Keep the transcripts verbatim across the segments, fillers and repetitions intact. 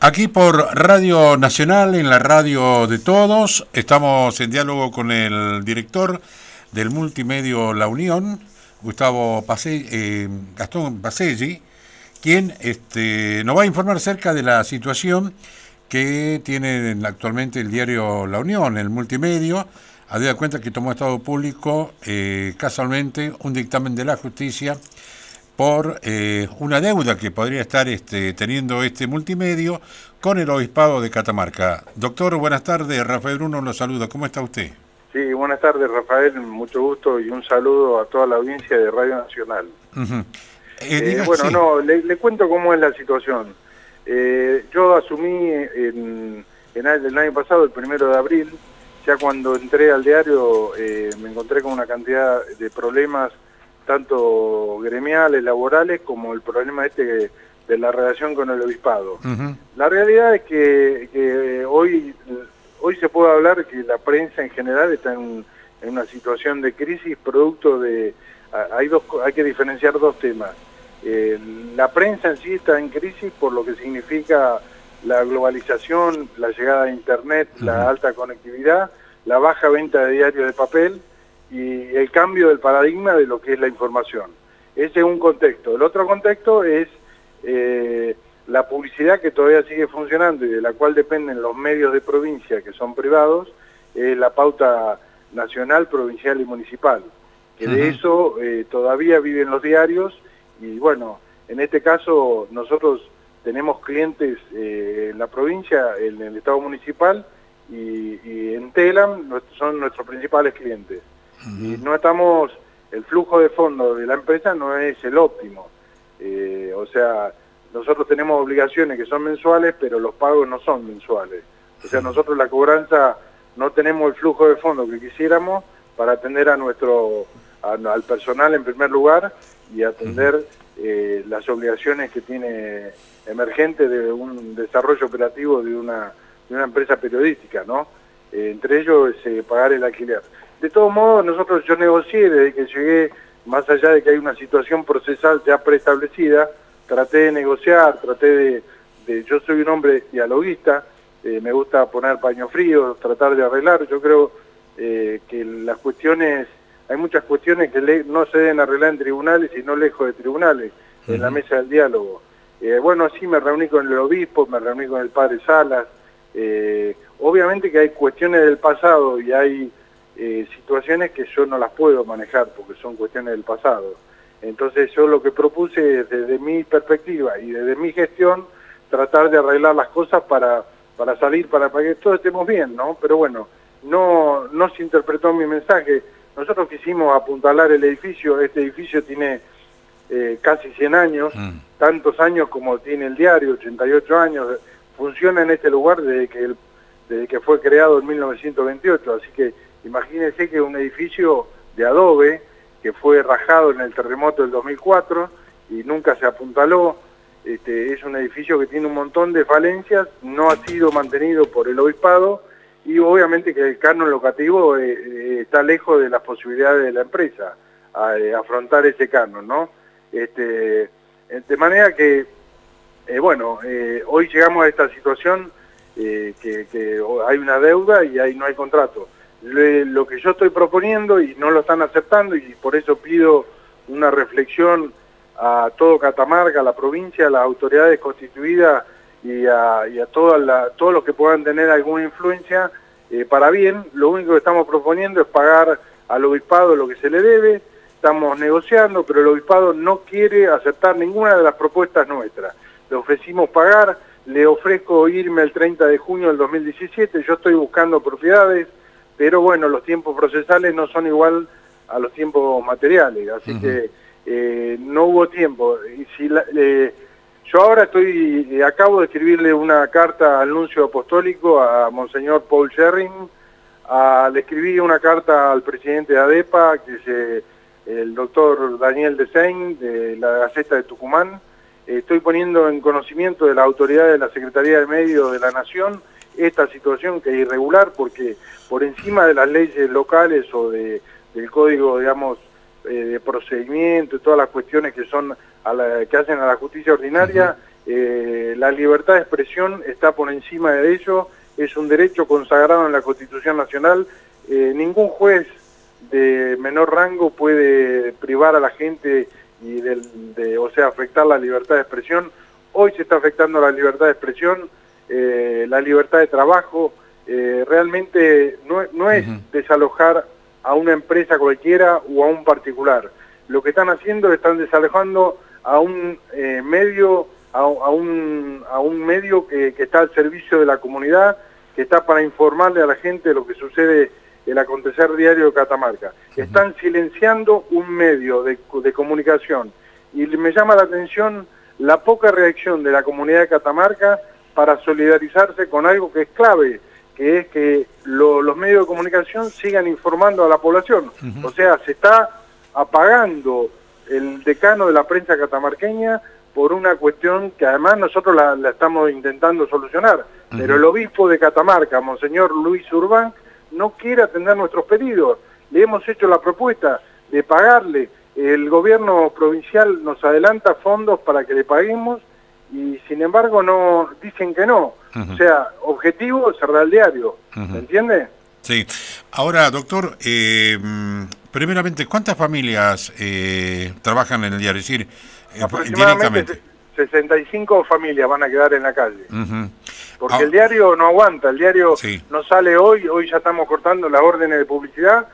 Aquí por Radio Nacional, en la radio de todos, estamos en diálogo con el director del multimedio La Unión, Gustavo Pace, eh, Gastón Pacelli, quien este, nos va a informar acerca de la situación que tiene actualmente el diario La Unión, el multimedio, a dar cuenta que tomó estado público eh, casualmente un dictamen de la justicia por eh, una deuda que podría estar este, teniendo este multimedio con el Obispado de Catamarca. Doctor, buenas tardes. Rafael Bruno lo saluda. ¿Cómo está usted? Sí, buenas tardes, Rafael. Mucho gusto y un saludo a toda la audiencia de Radio Nacional. Uh-huh. eh, eh, diga, bueno, sí. no, le, le cuento cómo es la situación. Eh, yo asumí en, en el, el año pasado, el primero de abril, ya cuando entré al diario eh, me encontré con una cantidad de problemas tanto gremiales, laborales, como el problema este de la relación con el obispado. Uh-huh. La realidad es que, que hoy, hoy se puede hablar que la prensa en general está en, en una situación de crisis producto de... Hay, dos, hay que diferenciar dos temas. Eh, la prensa en sí está en crisis por lo que significa la globalización, la llegada de Internet, uh-huh. la alta conectividad, la baja venta de diarios de papel, y el cambio del paradigma de lo que es la información. Ese es un contexto. El otro contexto es eh, la publicidad que todavía sigue funcionando y de la cual dependen los medios de provincia que son privados, es la pauta nacional, provincial y municipal. Que uh-huh. de eso eh, todavía viven los diarios y bueno, en este caso nosotros tenemos clientes eh, en la provincia, en el estado municipal y, y en Telam son nuestros principales clientes. Y no estamos, el flujo de fondos de la empresa no es el óptimo. Eh, o sea, nosotros tenemos obligaciones que son mensuales, pero los pagos no son mensuales. O sea, nosotros la cobranza no tenemos el flujo de fondos que quisiéramos para atender a nuestro, a, al personal en primer lugar y atender eh, las obligaciones que tiene emergente de un desarrollo operativo de una, de una empresa periodística, ¿no? Eh, entre ellos es eh, pagar el alquiler. De todos modos, nosotros yo negocié desde que llegué, más allá de que hay una situación procesal ya preestablecida, traté de negociar, traté de... de yo soy un hombre dialoguista, eh, me gusta poner paño frío, tratar de arreglar. Yo creo eh, que las cuestiones, hay muchas cuestiones que le, no se deben arreglar en tribunales y no lejos de tribunales, uh-huh. en la mesa del diálogo. Eh, bueno, sí, me reuní con el obispo, me reuní con el padre Salas. Eh, obviamente que hay cuestiones del pasado y hay... Eh, situaciones que yo no las puedo manejar porque son cuestiones del pasado. Entonces yo lo que propuse es desde mi perspectiva y desde mi gestión tratar de arreglar las cosas para, para salir, para, para que todos estemos bien, ¿no? Pero bueno, no, no se interpretó mi mensaje. Nosotros quisimos apuntalar el edificio. Este edificio tiene eh, casi cien años, mm. tantos años como tiene el diario, ochenta y ocho años. Funciona en este lugar desde que, el, desde que fue creado en mil novecientos veintiocho, así que imagínense que un edificio de adobe que fue rajado en el terremoto del dos mil cuatro y nunca se apuntaló, este, es un edificio que tiene un montón de falencias, no ha sido mantenido por el obispado y obviamente que el canon locativo eh, eh, está lejos de las posibilidades de la empresa a, eh, afrontar ese canon, ¿no? Este, de manera que, eh, bueno, eh, hoy llegamos a esta situación eh, que, que hay una deuda y ahí no hay contrato. Lo que yo estoy proponiendo y no lo están aceptando y por eso pido una reflexión a todo Catamarca, a la provincia, a las autoridades constituidas y a, y a toda la, todos los que puedan tener alguna influencia eh, para bien. Lo único que estamos proponiendo es pagar al obispado lo que se le debe. Estamos negociando, pero el obispado no quiere aceptar ninguna de las propuestas nuestras. Le ofrecimos pagar, le ofrezco irme el treinta de junio del dos mil diecisiete, yo estoy buscando propiedades, pero bueno, los tiempos procesales no son igual a los tiempos materiales, así uh-huh. que eh, no hubo tiempo. Y si la, eh, yo ahora estoy, eh, acabo de escribirle una carta al nuncio apostólico a Monseñor Paul Sherring, a, le escribí una carta al presidente de ADEPA, que es eh, el doctor Daniel Desein, de la Gaceta de Tucumán. Eh, estoy poniendo en conocimiento de la autoridad de la Secretaría de Medios de la Nación esta situación que es irregular porque por encima de las leyes locales o de, del código, digamos, eh, de procedimiento y todas las cuestiones que son a la, que hacen a la justicia ordinaria, eh, la libertad de expresión está por encima de ello, es un derecho consagrado en la Constitución Nacional. Eh, ningún juez de menor rango puede privar a la gente y del, de, o sea, afectar la libertad de expresión. Hoy se está afectando la libertad de expresión, eh, la libertad de trabajo. Eh, realmente no, no es uh-huh. desalojar a una empresa cualquiera o a un particular. Lo que están haciendo es están desalojando a un eh, medio, a, a, un, a un medio que, que está al servicio de la comunidad, que está para informarle a la gente de lo que sucede el acontecer diario de Catamarca. Uh-huh. Están silenciando un medio de, de comunicación y me llama la atención la poca reacción de la comunidad de Catamarca para solidarizarse con algo que es clave, que es que lo, los medios de comunicación sigan informando a la población. Uh-huh. O sea, se está apagando el decano de la prensa catamarqueña por una cuestión que además nosotros la, la estamos intentando solucionar. Uh-huh. Pero el obispo de Catamarca, Monseñor Luis Urbán, no quiere atender nuestros pedidos. Le hemos hecho la propuesta de pagarle. El gobierno provincial nos adelanta fondos para que le paguemos y sin embargo no dicen que no. Uh-huh. O sea, objetivo es cerrar el diario. Uh-huh. ¿Me entiende? Sí. Ahora, doctor, eh, primeramente, ¿cuántas familias eh, trabajan en el diario? Es decir, aproximadamente sesenta y cinco familias van a quedar en la calle. Uh-huh. Porque ah. el diario no aguanta, el diario sí. no sale hoy, hoy ya estamos cortando las órdenes de publicidad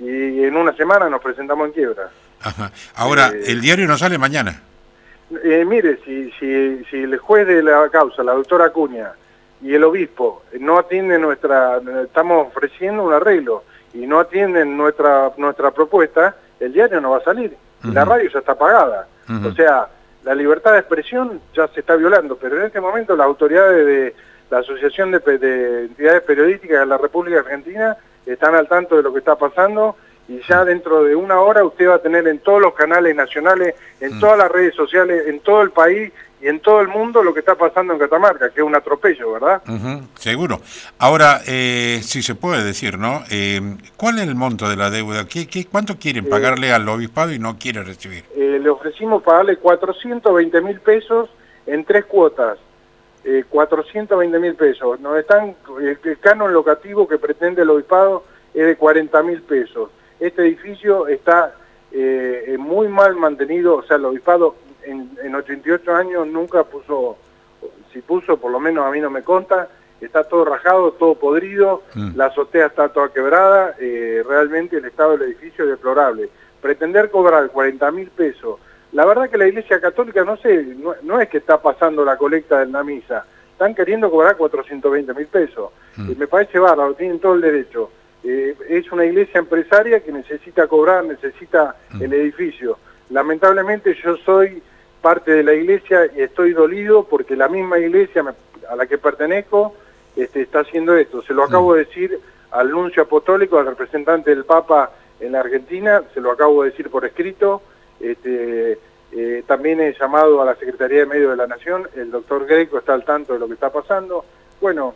y en una semana nos presentamos en quiebra. Ajá. Ahora, eh, ¿el diario no sale mañana? Eh, mire, si, si, si el juez de la causa, la doctora Acuña, y el obispo no atienden nuestra, estamos ofreciendo un arreglo, y no atienden nuestra nuestra propuesta, el diario no va a salir. Uh-huh. La radio ya está pagada. Uh-huh. O sea, la libertad de expresión ya se está violando, pero en este momento las autoridades de la Asociación de, de Entidades Periodísticas de la República Argentina están al tanto de lo que está pasando y ya dentro de una hora usted va a tener en todos los canales nacionales, en mm. todas las redes sociales, en todo el país y en todo el mundo lo que está pasando en Catamarca, que es un atropello, ¿verdad? Uh-huh, seguro. Ahora, eh, si se puede decir, ¿no? Eh, ¿Cuál es el monto de la deuda? ¿Qué, qué, ¿Cuánto quieren eh, pagarle al obispado y no quiere recibir? Eh, le ofrecimos pagarle cuatrocientos veinte mil pesos en tres cuotas. Eh, cuatrocientos veinte mil pesos. Nos están, el, el canon locativo que pretende el obispado es de cuarenta mil pesos. Este edificio está eh, muy mal mantenido, o sea, el obispado en, en ochenta y ocho años nunca puso, si puso, por lo menos a mí no me consta, está todo rajado, todo podrido, mm. la azotea está toda quebrada, eh, realmente el estado del edificio es deplorable. Pretender cobrar cuarenta mil pesos, la verdad que la Iglesia Católica, no sé, no, no es que está pasando la colecta de la misa, están queriendo cobrar cuatrocientos veinte mil pesos, mm. eh, me parece bárbaro, tienen todo el derecho. Eh, es una iglesia empresaria que necesita cobrar, necesita mm. el edificio. Lamentablemente yo soy parte de la iglesia y estoy dolido porque la misma iglesia a la que pertenezco este, está haciendo esto. Se lo acabo mm. de decir al nuncio apostólico, al representante del Papa en la Argentina, se lo acabo de decir por escrito. Este, eh, también he llamado a la Secretaría de Medios de la Nación, el doctor Greco está al tanto de lo que está pasando. Bueno,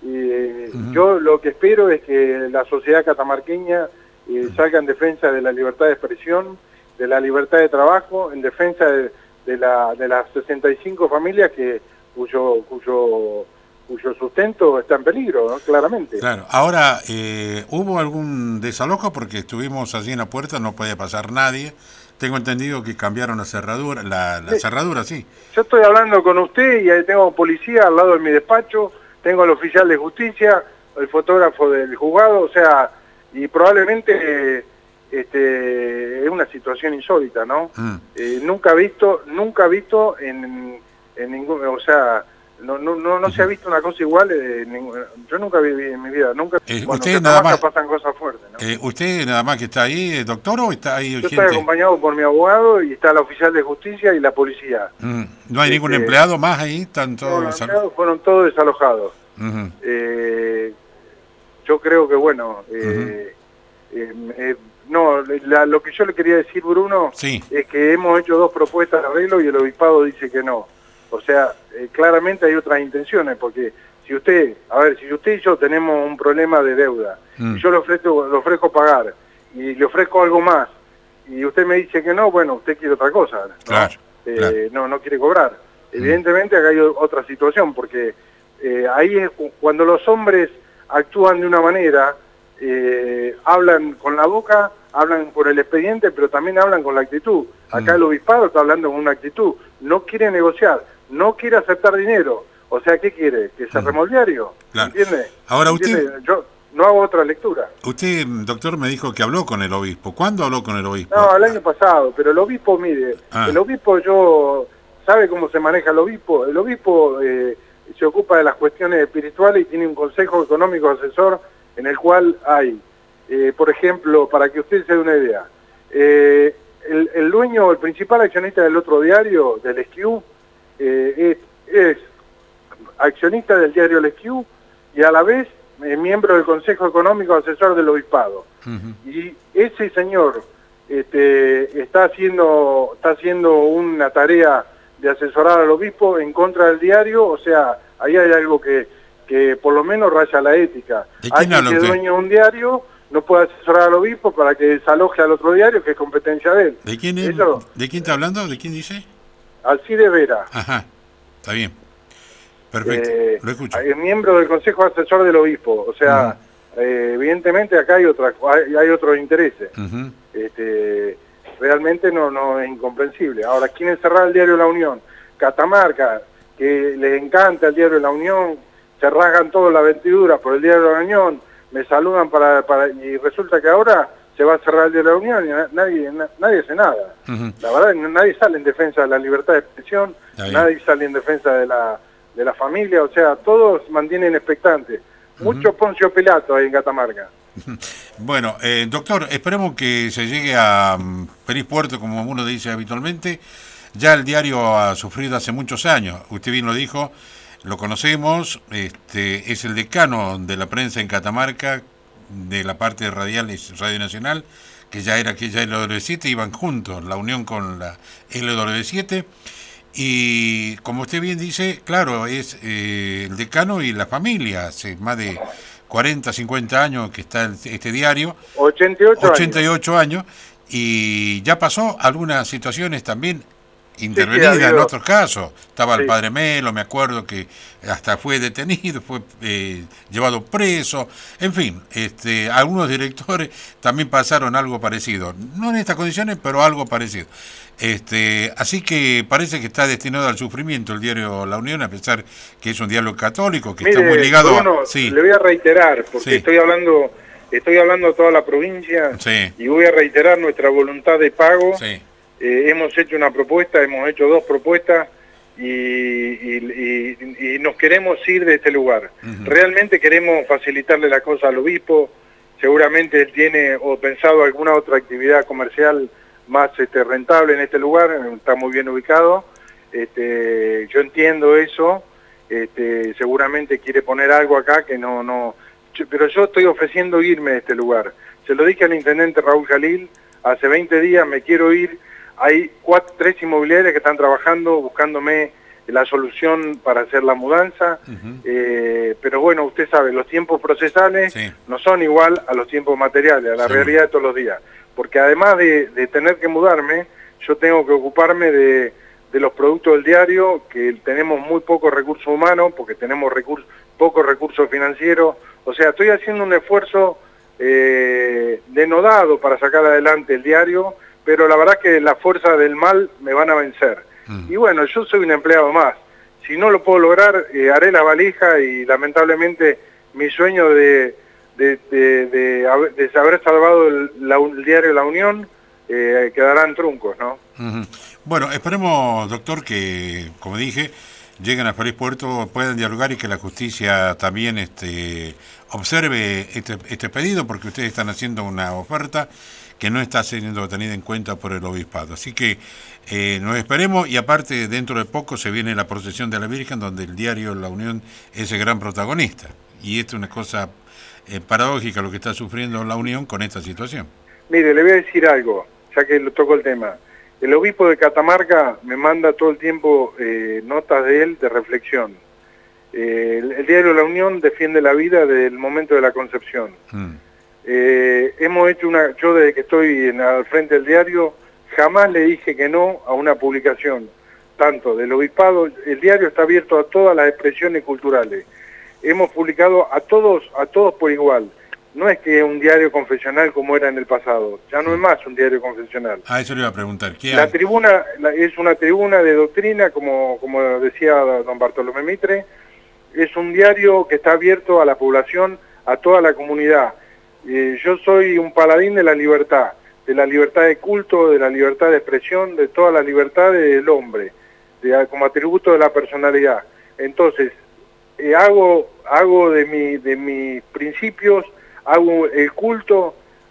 Eh, uh-huh. yo lo que espero es que la sociedad catamarqueña eh, salga en defensa de la libertad de expresión, de la libertad de trabajo, en defensa de, de, la, de las sesenta y cinco familias que cuyo cuyo cuyo sustento está en peligro, ¿no? Claramente. Claro. Ahora, eh, ¿hubo algún desalojo? Porque estuvimos allí en la puerta, no podía pasar nadie. Tengo entendido que cambiaron la cerradura, la, la sí. cerradura, sí. Yo estoy hablando con usted y ahí tengo policía al lado de mi despacho. Tengo al oficial de justicia, el fotógrafo del juzgado, o sea, y probablemente este, es una situación insólita, ¿no? Mm. Eh, nunca visto, nunca visto en, en ningún, o sea, no no no, no se ha visto una cosa igual, en ningún, yo nunca viví en mi vida, nunca. Eh, bueno, usted nada más pasan cosas fuertes, ¿no? Eh, ¿Usted nada más que está ahí, doctor, o está ahí? Yo gente? Estoy acompañado por mi abogado y está la oficial de justicia y la policía. Mm. ¿No hay este, ningún empleado más ahí? ¿Están todos no, los empleados fueron todos desalojados. Uh-huh. eh, yo creo que bueno eh, uh-huh. eh, eh, no la, lo que yo le quería decir, Bruno, sí. es que hemos hecho dos propuestas de arreglo y el obispado dice que no, o sea, eh, claramente hay otras intenciones, porque si usted, a ver, si usted y yo tenemos un problema de deuda mm. y yo le ofrezco, le ofrezco pagar y le ofrezco algo más y usted me dice que no, bueno, usted quiere otra cosa, ¿no? Claro, eh, claro. no, no quiere cobrar. Evidentemente acá hay otra situación, porque eh, ahí es cuando los hombres actúan de una manera, eh, hablan con la boca, hablan por el expediente, pero también hablan con la actitud. Acá mm. el obispado está hablando con una actitud, no quiere negociar, no quiere aceptar dinero. O sea, ¿qué quiere? ¿Que se arregle el diario? Claro. ¿Entiende? Ahora ¿Entiende? usted... Yo no hago otra lectura. Usted, doctor, me dijo que habló con el obispo. ¿Cuándo habló con el obispo? No, el año pasado, pero el obispo, mire, ah. el obispo yo... ¿Sabe cómo se maneja el obispo? El obispo eh, se ocupa de las cuestiones espirituales y tiene un consejo económico asesor en el cual hay, eh, por ejemplo, para que usted se dé una idea, eh, el, el dueño, el principal accionista del otro diario, del Esquiú, eh, es, es accionista del diario El Esquiú y a la vez eh, miembro del consejo económico asesor del obispado. Uh-huh. Y ese señor este, está haciendo, está haciendo una tarea de asesorar al obispo en contra del diario, o sea, ahí hay algo que, que por lo menos raya la ética. Alguien que es dueño de un diario no puede asesorar al obispo para que desaloje al otro diario, que es competencia de él. ¿De quién es? Eso, ¿De quién está hablando? ¿De quién dice? Alcide Vera. Ajá, está bien. Perfecto, eh, lo escucho. Es miembro del consejo asesor del obispo, o sea, uh-huh. eh, evidentemente acá hay, otra, hay, hay otros intereses. Uh-huh. este... Realmente no, no es incomprensible. Ahora, ¿quieren cerrar el diario La Unión? Catamarca, que les encanta el diario La Unión, se rasgan toda la vestidura por el diario La Unión, me saludan para, para y resulta que ahora se va a cerrar el diario La Unión y nadie na, nadie hace nada. Uh-huh. La verdad, nadie sale en defensa de la libertad de expresión, nadie sale en defensa de la, de la familia, o sea, todos mantienen expectantes. Uh-huh. Mucho Poncio Pilato ahí en Catamarca. Bueno, eh, doctor, esperemos que se llegue a um, feliz puerto, como uno dice habitualmente. Ya el diario ha sufrido hace muchos años, usted bien lo dijo, lo conocemos, este, es el decano de la prensa en Catamarca, de la parte radial es Radio Nacional, que ya era aquella L W siete, iban juntos, la unión con la L W siete, y como usted bien dice, claro, es eh, el decano y la familia, hace más de cuarenta, cincuenta años que está este diario. ochenta y ocho, ochenta y ocho años. años. Y ya pasó algunas situaciones también intervenidas sí, sí, en otros casos. Estaba sí. el padre Melo, me acuerdo que hasta fue detenido, fue eh, llevado preso. En fin, este, algunos directores también pasaron algo parecido. No en estas condiciones, pero algo parecido. Este, así que parece que está destinado al sufrimiento el diario La Unión, a pesar que es un diario católico que Mire, está muy ligado Bruno, a... Sí. Le voy a reiterar, porque sí. estoy hablando estoy hablando a toda la provincia sí. y voy a reiterar nuestra voluntad de pago. Sí. Eh, hemos hecho una propuesta, hemos hecho dos propuestas y, y, y, y nos queremos ir de este lugar. Uh-huh. Realmente queremos facilitarle la cosa al obispo, seguramente él tiene o pensado alguna otra actividad comercial más este, rentable en este lugar, está muy bien ubicado, este, yo entiendo eso, este, seguramente quiere poner algo acá que no, no, yo, pero yo estoy ofreciendo irme de este lugar, se lo dije al intendente Raúl Jalil, hace veinte días me quiero ir, hay cuatro, tres inmobiliarias que están trabajando, buscándome la solución para hacer la mudanza, uh-huh. eh, pero bueno, usted sabe, los tiempos procesales sí. no son igual a los tiempos materiales, a la sí. realidad de todos los días. Porque además de, de tener que mudarme, yo tengo que ocuparme de, de los productos del diario, que tenemos muy pocos recursos humanos, porque tenemos recursos, pocos recursos financieros. O sea, estoy haciendo un esfuerzo eh, denodado para sacar adelante el diario, pero la verdad que las fuerzas del mal me van a vencer. Mm. Y bueno, yo soy un empleado más. Si no lo puedo lograr, eh, haré la valija y lamentablemente mi sueño de... De, de, de, de haber salvado el, la, el diario La Unión, eh, quedarán truncos, ¿no? Uh-huh. Bueno, esperemos, doctor, que, como dije, lleguen a feliz puerto, puedan dialogar y que la justicia también este, observe este, este pedido, porque ustedes están haciendo una oferta que no está siendo tenida en cuenta por el obispado. Así que eh, nos esperemos, y aparte, dentro de poco se viene la procesión de la Virgen, donde el diario La Unión es el gran protagonista. Y esto es una cosa... Eh, paradójica lo que está sufriendo La Unión con esta situación. Mire, le voy a decir algo, ya que lo toco el tema. El obispo de Catamarca me manda todo el tiempo eh, notas de él de reflexión. Eh, el, el diario La Unión defiende la vida desde el momento de la concepción. Mm. Eh, hemos hecho una, yo desde que estoy en, al frente del diario, jamás le dije que no a una publicación. tanto del obispado, el diario está abierto a todas las expresiones culturales. Hemos publicado a todos, a todos por igual. No es que es un diario confesional como era en el pasado, ya no es más un diario confesional. Ah, eso le iba a preguntar. ¿Qué la hay? tribuna la, es una tribuna de doctrina, como, como decía don Bartolomé Mitre. Es un diario que está abierto a la población, a toda la comunidad. Eh, yo soy un paladín de la libertad, de la libertad de culto, de la libertad de expresión, de toda la libertad del hombre, de, como atributo de la personalidad. Entonces, eh, hago, hago de, mi, de mis principios, hago el culto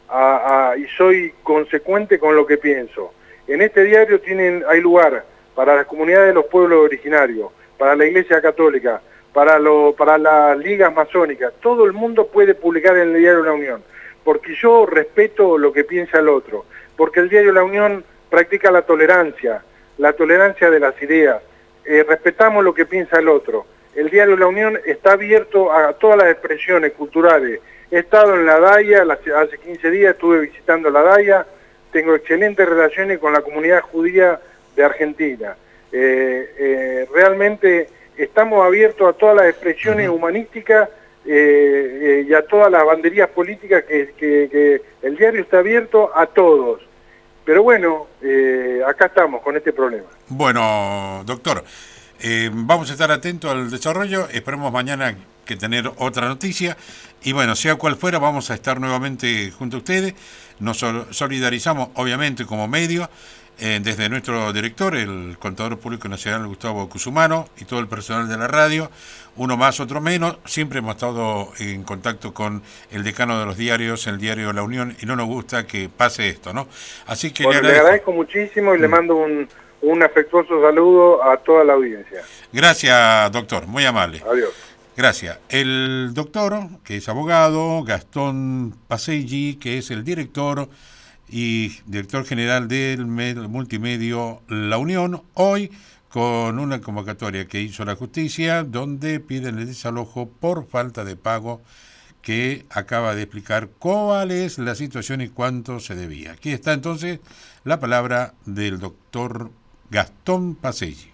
a, a, y soy consecuente con lo que pienso. En este diario tienen, hay lugar para las comunidades de los pueblos originarios, para la Iglesia Católica, para, lo, para las ligas masónicas. Todo el mundo puede publicar en el diario La Unión, porque yo respeto lo que piensa el otro, porque el diario La Unión practica la tolerancia, la tolerancia de las ideas, eh, respetamos lo que piensa el otro. El diario La Unión está abierto a todas las expresiones culturales. He estado en la Daya, hace quince días estuve visitando la Daya, tengo excelentes relaciones con la comunidad judía de Argentina. Eh, eh, realmente estamos abiertos a todas las expresiones uh-huh. humanísticas eh, eh, y a todas las banderías políticas que, que, que el diario está abierto a todos. Pero bueno, eh, acá estamos con este problema. Bueno, doctor, eh, vamos a estar atentos al desarrollo, esperemos mañana que tener otra noticia, y bueno, sea cual fuera, vamos a estar nuevamente junto a ustedes. Nos solidarizamos, obviamente, como medio, eh, desde nuestro director, el Contador Público Nacional Gustavo Cusumano, y todo el personal de la radio, uno más, otro menos. Siempre hemos estado en contacto con el decano de los diarios, el diario La Unión, y no nos gusta que pase esto, ¿no? Así que bueno, le, agradezco. le agradezco muchísimo y mm. le mando un, un afectuoso saludo a toda la audiencia. Gracias, doctor, muy amable. Adiós. Gracias. El doctor, que es abogado, Gastón Paselli, que es el director y director general del multimedio La Unión, hoy con una convocatoria que hizo la justicia, donde piden el desalojo por falta de pago, que acaba de explicar cuál es la situación y cuánto se debía. Aquí está entonces la palabra del doctor Gastón Paselli.